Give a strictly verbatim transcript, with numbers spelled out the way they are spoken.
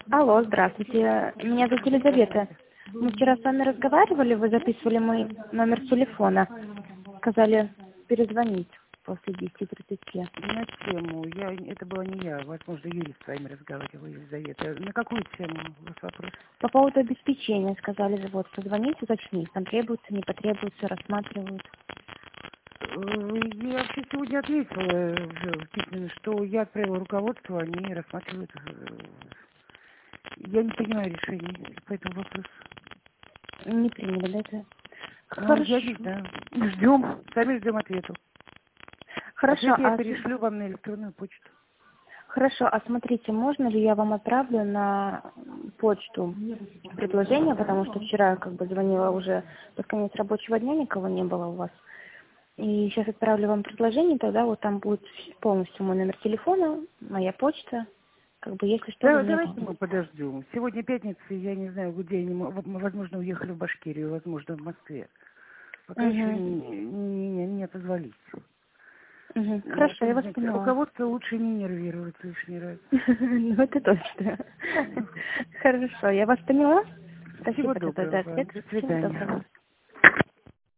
Алло, здравствуйте. Меня зовут Елизавета. Мы вчера с вами разговаривали, вы записывали мой номер телефона. Сказали перезвонить после десяти тридцати. На тему, я, это была не я, возможно, Юрий с вами разговаривал, Елизавета. На какую тему у вас вопрос? По поводу обеспечения сказали, вот, позвонить, уточнить, там требуется, не потребуется, рассматривают. Э, Я вообще сегодня ответила, уже письменно, что я отправила руководство, они рассматривают. э, Я не принимаю решений по этому вопросу. Не приняли, да, это? Ну, я не Хорошо. знаю. Ждем, сами ждем ответа. Хорошо, Ответ я а, с- перешлю вам на электронную почту. хорошо, а смотрите, можно ли я вам отправлю на почту предложение, потому что вчера как бы звонила уже под конец рабочего дня, никого не было у вас. И сейчас отправлю вам предложение, тогда вот там будет полностью мой номер телефона, моя почта, как бы если что, вы Да, мне давайте звоните. мы подождем. Сегодня пятница, я не знаю, где они, мо- возможно, уехали в Башкирию, возможно, в Москве. Пока еще Угу. не, не, не, не отозвались. Угу. Ну, Хорошо, то я есть, вас знаете, поняла. руководство лучше не нервировать лишний раз. Ну, это точно. Хорошо, я вас поняла. Всего Спасибо за доброго тот вам. ответ. До Всего свидания. доброго.